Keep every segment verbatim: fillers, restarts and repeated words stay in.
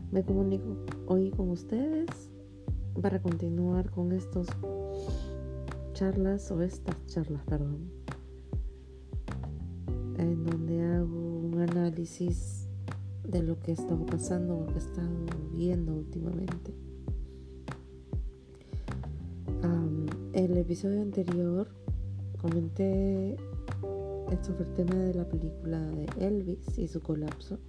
Me comunico hoy con ustedes para continuar con estos charlas o estas charlas, perdón, en donde hago un análisis de lo que he estado pasando o que he estado viendo últimamente. Um, el episodio anterior comenté sobre el tema de la película de Elvis y su colapso.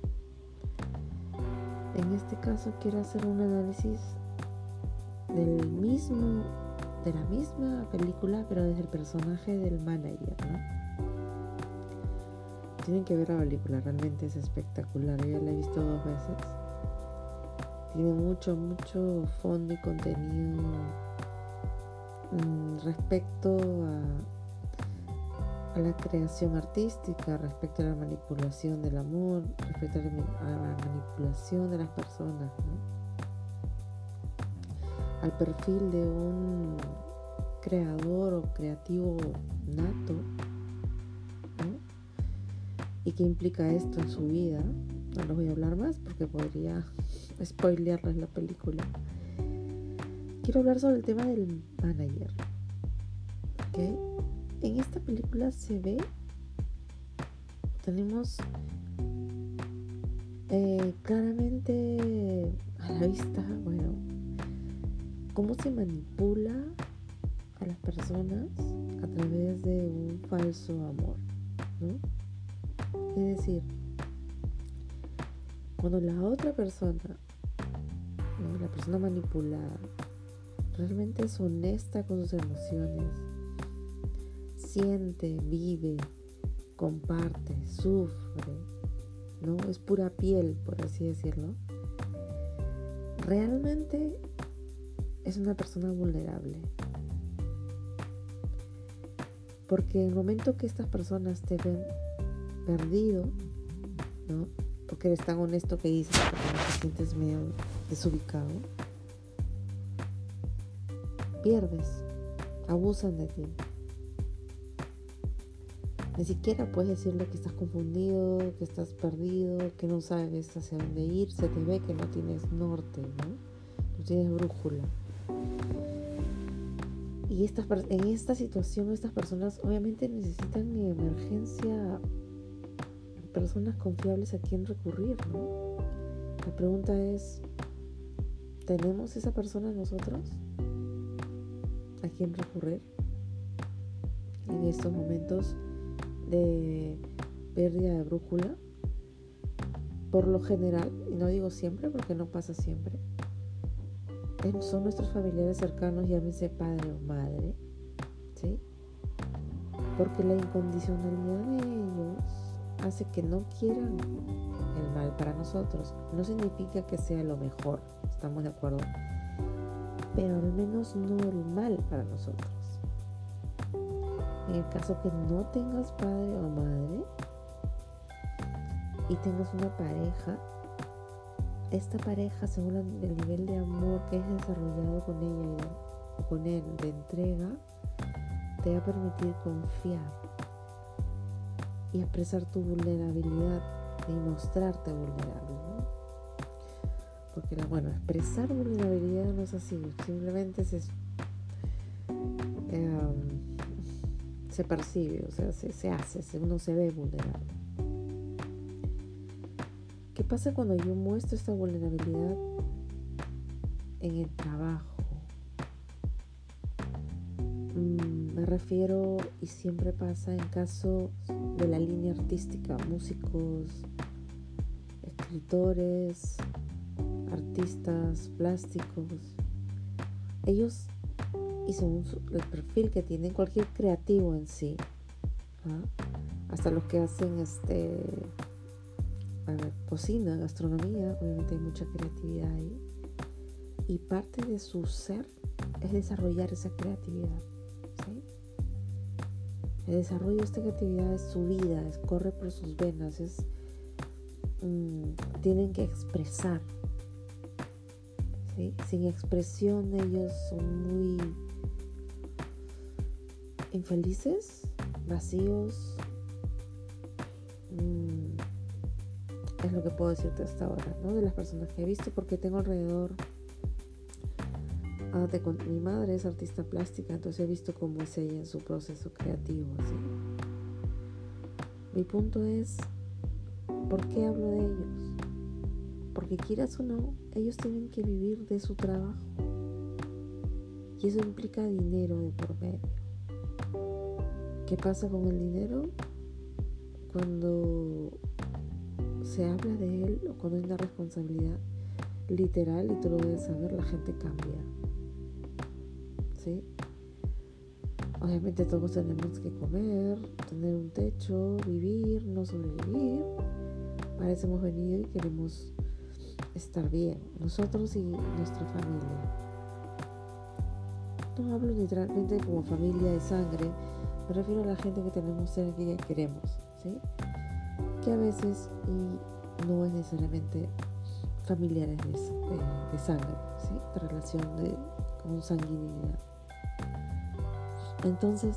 En este caso quiero hacer un análisis del mismo, de la misma película, pero desde el personaje del manager, ¿no? Tienen que ver la película, realmente es espectacular. Yo ya la he visto dos veces. Tiene mucho, mucho fondo y contenido mmm, respecto a, a la creación artística, respecto a la manipulación del amor, respecto a la, a la manipulación de las personas, ¿no? Al perfil de un creador o creativo nato, ¿no? Y qué implica esto en su vida. No les voy a hablar más porque podría spoilearles la película. Quiero hablar sobre el tema del manager, ¿okay? En esta película se ve, tenemos eh, claramente a la vista, bueno, cómo se manipula a las personas a través de un falso amor, ¿no? Es decir, cuando la otra persona, ¿no? La persona manipulada, realmente es honesta con sus emociones, siente, vive, comparte, sufre, ¿no? Es pura piel, por así decirlo. Realmente es una persona vulnerable. Porque en el momento que estas personas te ven perdido, ¿no? Porque eres tan honesto que dices, porque no te sientes medio desubicado, pierdes, abusan de ti. Ni siquiera puedes decirle que estás confundido, que estás perdido, que no sabes hacia dónde ir. Se te ve que no tienes norte, ¿no? No tienes brújula. Y estas, en esta situación, estas personas obviamente necesitan en emergencia personas confiables a quien recurrir, ¿no? La pregunta es, ¿tenemos esa persona nosotros a quien recurrir en estos momentos de pérdida de brújula? Por lo general, y no digo siempre porque no pasa siempre, son nuestros familiares cercanos, llámese padre o madre, ¿sí? Porque la incondicionalidad de ellos hace que no quieran el mal para nosotros. No significa que sea lo mejor, estamos de acuerdo, pero al menos no el mal para nosotros. En el caso que no tengas padre o madre y tengas una pareja, esta pareja, según el nivel de amor que es desarrollado con ella o con él, de entrega, te va a permitir confiar y expresar tu vulnerabilidad y mostrarte vulnerable, ¿no? Porque, la, bueno, expresar vulnerabilidad no es así, simplemente se, eh, se percibe, o sea, se, se hace, uno se ve vulnerable. ¿Qué pasa cuando yo muestro esta vulnerabilidad en el trabajo? Mm, me refiero, y siempre pasa en caso de la línea artística, músicos, escritores, artistas plásticos. Ellos, y según su, el perfil que tienen cualquier creativo en sí, ¿ah? Hasta los que hacen este cocina, gastronomía, obviamente hay mucha creatividad ahí, y parte de su ser es desarrollar esa creatividad, ¿sí? El desarrollo de esta creatividad es su vida, es, corre por sus venas, es mmm, tienen que expresar, ¿sí? Sin expresión ellos son muy infelices, vacíos, mmm, es lo que puedo decirte hasta ahora, ¿no? De las personas que he visto, porque tengo alrededor ah, de, mi madre es artista plástica, entonces he visto cómo es ella en su proceso creativo, ¿sí? Mi punto es, ¿por qué hablo de ellos? Porque quieras o no, ellos tienen que vivir de su trabajo. Y eso implica dinero de por medio. ¿Qué pasa con el dinero? Cuando se habla de él o cuando hay una responsabilidad literal, y tú lo debes saber, la gente cambia. ¿Sí? Obviamente todos tenemos que comer, tener un techo, vivir, no sobrevivir. Para eso hemos venido y queremos estar bien, nosotros y nuestra familia. No hablo literalmente como familia de sangre, me refiero a la gente que tenemos cerca y que queremos, ¿sí? Que a veces, y no es necesariamente familiares de, de, de sangre, ¿sí? De relación de consanguinidad. Entonces,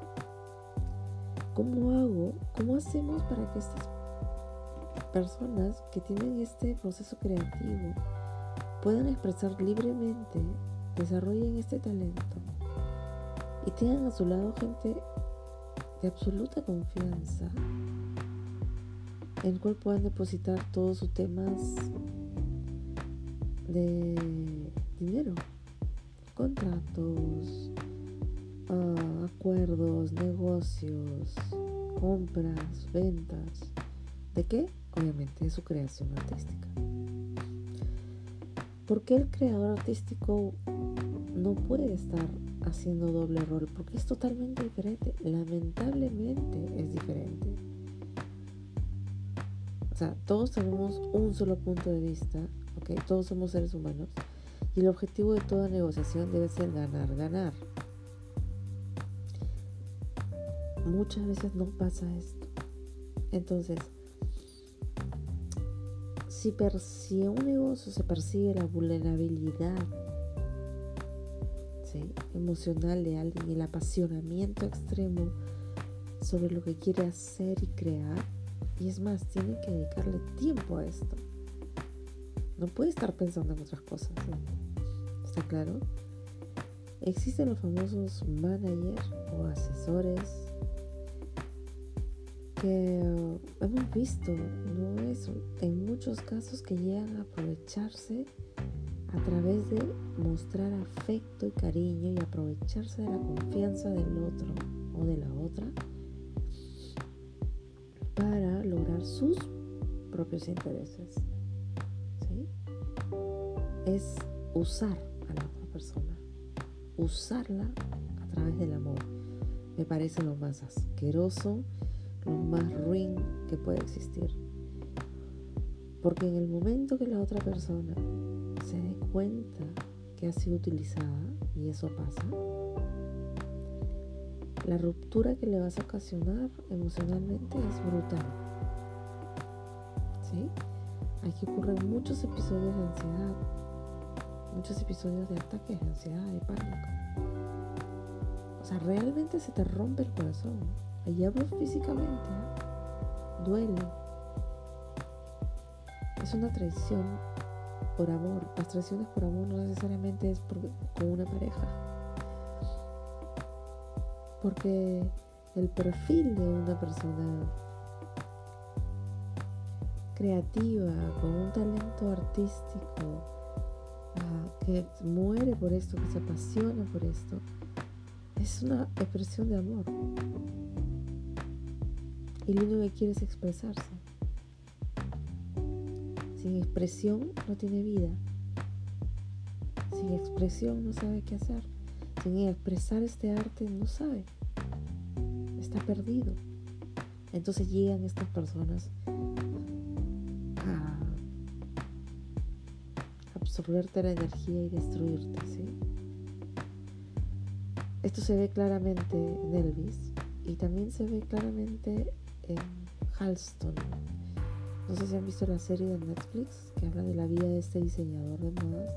¿cómo hago? ¿Cómo hacemos para que estas personas que tienen este proceso creativo puedan expresar libremente, desarrollen este talento y tengan a su lado gente de absoluta confianza en el cual puedan depositar todos sus temas de dinero, contratos, uh, acuerdos, negocios, compras, ventas? ¿De qué? Obviamente de su creación artística. ¿Por qué el creador artístico no puede estar haciendo doble rol? Porque es totalmente diferente. Lamentablemente es diferente. O sea, todos tenemos un solo punto de vista, ¿ok? Todos somos seres humanos. Y el objetivo de toda negociación debe ser ganar, ganar. Muchas veces no pasa esto. Entonces, Si, per, si en un negocio se persigue la vulnerabilidad, ¿sí?, emocional de alguien y el apasionamiento extremo sobre lo que quiere hacer y crear, y es más, tiene que dedicarle tiempo a esto, no puede estar pensando en otras cosas, ¿sí? ¿Está claro? Existen los famosos managers o asesores que uh, hemos visto, no es en muchos casos, que llegan a aprovecharse a través de mostrar afecto y cariño y aprovecharse de la confianza del otro o de la otra para lograr sus propios intereses, ¿sí? Es usar a la otra persona, usarla a través del amor. Me parece lo más asqueroso, lo más ruin que puede existir, porque en el momento que la otra persona se dé cuenta que ha sido utilizada, y eso pasa, la ruptura que le vas a ocasionar emocionalmente es brutal, ¿sí? Aquí ocurren muchos episodios de ansiedad, muchos episodios de ataques de ansiedad, de pánico. O sea, realmente se te rompe el corazón. Ahí hablo físicamente, ¿eh? Duele. Es una traición por amor. Las traiciones por amor no necesariamente es por, con una pareja, porque el perfil de una persona creativa, con un talento artístico, uh, que muere por esto, que se apasiona por esto, es una expresión de amor. Y lo único que quiere es expresarse. Sin expresión no tiene vida. Sin expresión no sabe qué hacer. Sin expresar este arte no sabe. Está perdido. Entonces llegan estas personas a absorberte la energía y destruirte, ¿sí? Esto se ve claramente en Elvis y también se ve claramente en Halston. No sé si han visto la serie de Netflix que habla de la vida de este diseñador de modas.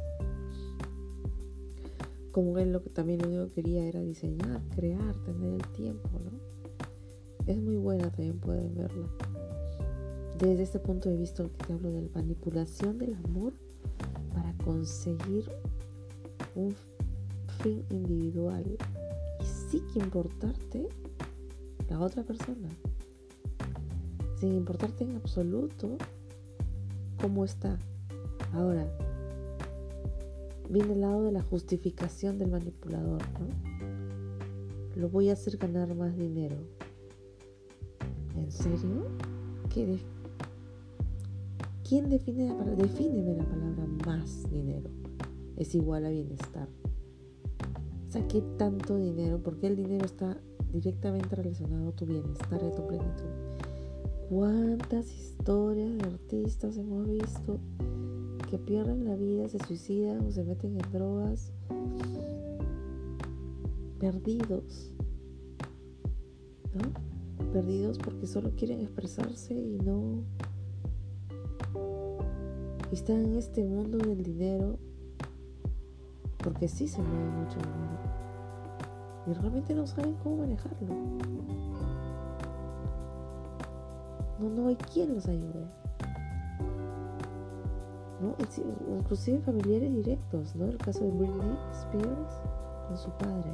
Como él lo que también lo único que quería era diseñar, crear, tener el tiempo, ¿no? Es muy buena, también pueden verla. desde este punto de vista que te hablo de la manipulación del amor para conseguir un fin individual y sí que importarte la otra persona, sin importarte en absoluto cómo está. Ahora viene el lado de la justificación del manipulador, ¿no? Lo voy a hacer ganar más dinero. ¿En serio? ¿Qué de- ¿Quién define la palabra? Defíneme la palabra más dinero. Es igual a bienestar. O sea, ¿qué tanto dinero? Porque el dinero está directamente relacionado a tu bienestar y a tu plenitud. ¿Cuántas historias de artistas hemos visto que pierden la vida, se suicidan o se meten en drogas? Perdidos, ¿no? Perdidos porque solo quieren expresarse y no... Y están en este mundo del dinero porque sí se mueve mucho dinero y realmente no saben cómo manejarlo. No, no hay quien los ayude, ¿no? Inclusive familiares directos, ¿no? El caso de Britney Spears con su padre.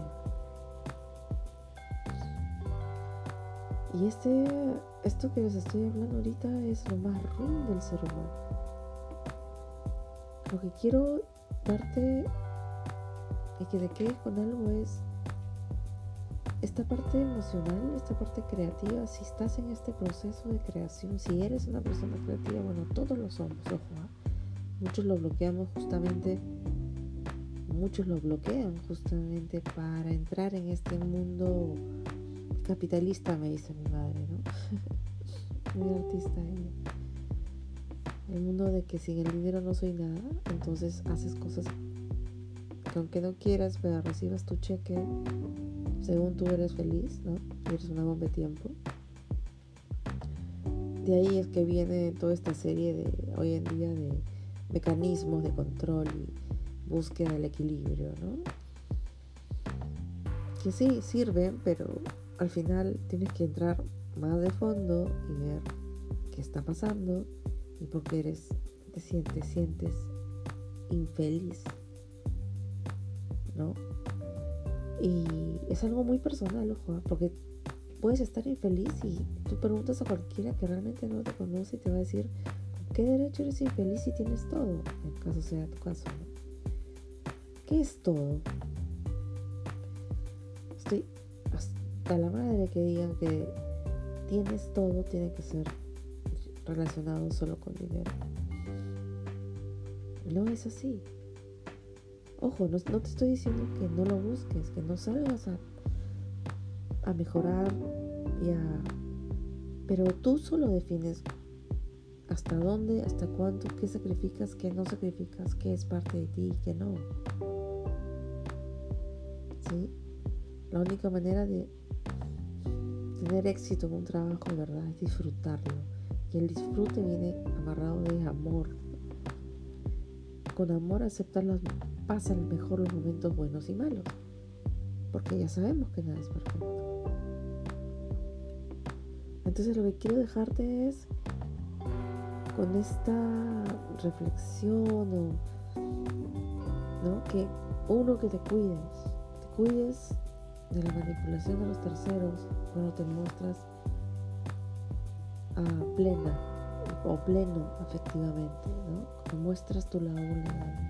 Y este, esto que les estoy hablando ahorita es lo más ruin del ser humano. Lo que quiero darte y que te quedes con algo es esta parte emocional, esta parte creativa. Si estás en este proceso de creación, si eres una persona creativa, bueno, todos lo somos, ojo, ¿eh? Muchos lo bloqueamos justamente, muchos lo bloquean justamente para entrar en este mundo capitalista, me dice mi madre, ¿no? Muy artista ella. El mundo de que sin el dinero no soy nada, entonces haces cosas que aunque no quieras, pero recibas tu cheque según tú eres feliz, ¿no? Eres una bomba de tiempo. De ahí es que viene toda esta serie de hoy en día de mecanismos de control y búsqueda del equilibrio, ¿no? Que sí sirven, pero al final tienes que entrar más de fondo y ver qué está pasando y por qué eres, te sientes, sientes infeliz, ¿no? Y es algo muy personal, ojo, porque puedes estar infeliz y tú preguntas a cualquiera que realmente no te conoce y te va a decir, ¿con qué derecho eres infeliz si tienes todo? En caso sea tu caso, ¿no? ¿Qué es todo? Estoy hasta la madre que digan que tienes todo, tiene que ser relacionado solo con dinero. No es así. Ojo, no, no te estoy diciendo que no lo busques, que no salgas a, a mejorar y a... Pero tú solo defines hasta dónde, hasta cuánto, qué sacrificas, qué no sacrificas, qué es parte de ti y qué no. ¿Sí? La única manera de tener éxito en un trabajo de verdad es disfrutarlo. Y el disfrute viene amarrado de amor. Con amor aceptar las pasan mejor los momentos buenos y malos, porque ya sabemos que nada es perfecto. Entonces lo que quiero dejarte es con esta reflexión o, ¿no? Que uno, que te cuides, te cuides de la manipulación de los terceros cuando te muestras uh, plena o pleno afectivamente, ¿no? Cuando muestras tu lado vulnerable.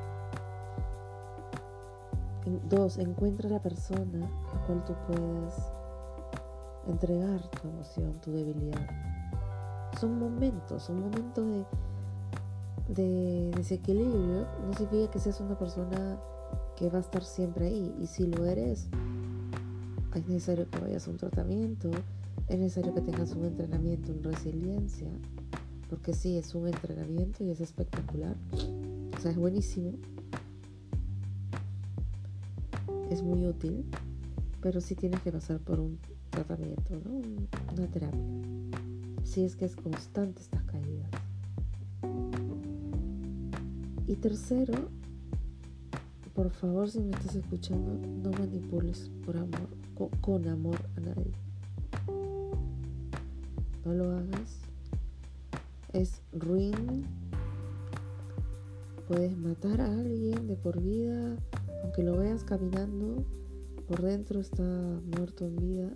Dos, encuentra la persona a la cual tú puedes entregar tu emoción, tu debilidad. Son momentos, son momentos de, de desequilibrio. No significa que seas una persona que va a estar siempre ahí. Y si lo eres, es necesario que vayas a un tratamiento, es necesario que tengas un entrenamiento en resiliencia, porque sí, es un entrenamiento y es espectacular. O sea, es buenísimo. Es muy útil, pero sí tienes que pasar por un tratamiento, ¿no? Una terapia. Si es que es constante estas caídas. Y tercero, por favor, si me estás escuchando, no manipules por amor, con, con amor a nadie. No lo hagas. es ruin. Puedes matar a alguien de por vida, aunque lo veas caminando, por dentro está muerto en vida.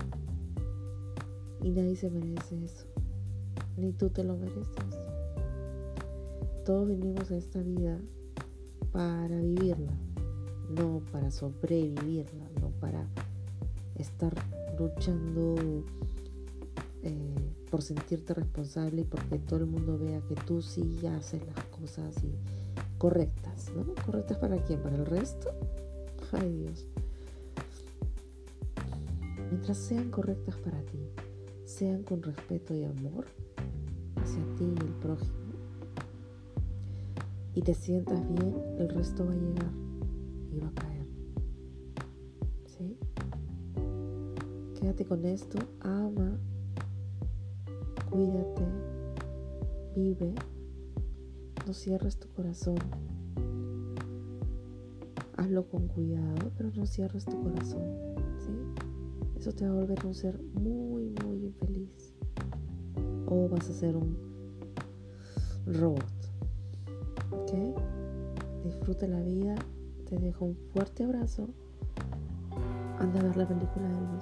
Y nadie se merece eso, ni tú te lo mereces. Todos venimos a esta vida para vivirla, no para sobrevivirla, no para estar luchando eh, por sentirte responsable y porque todo el mundo vea que tú sí haces las cosas y correctas, ¿no? ¿Correctas para quién? ¿Para el resto? Ay, Dios. Mientras sean correctas para ti, sean con respeto y amor hacia ti y el prójimo, y te sientas bien, el resto va a llegar y va a caer. ¿Sí? Quédate con esto, ama, cuídate, vive, no cierres tu corazón. Hazlo con cuidado, pero no cierres tu corazón, ¿sí? Eso te va a volver un ser muy, muy infeliz. O vas a ser un robot. ¿Ok? Disfruta la vida. Te dejo un fuerte abrazo. Anda a ver la película de Elvis.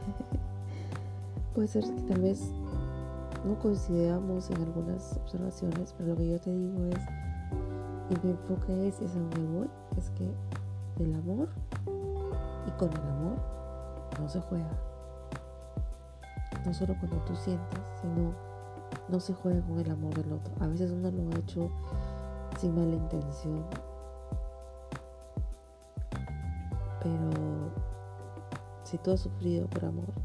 Puede ser que tal vez no coincidamos en algunas observaciones, pero lo que yo te digo es, y mi enfoque es, y es a donde voy, es que el amor y con el amor no se juega. No solo cuando tú sientes, sino no se juega con el amor del otro. A veces uno lo ha hecho sin mala intención, pero si tú has sufrido por amor,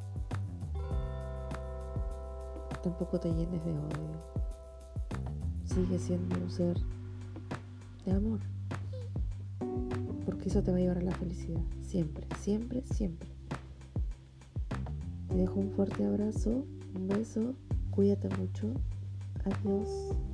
tampoco te llenes de odio. Sigue siendo un ser de amor, porque eso te va a llevar a la felicidad. Siempre, siempre, siempre. Te dejo un fuerte abrazo, un beso, cuídate mucho. Adiós.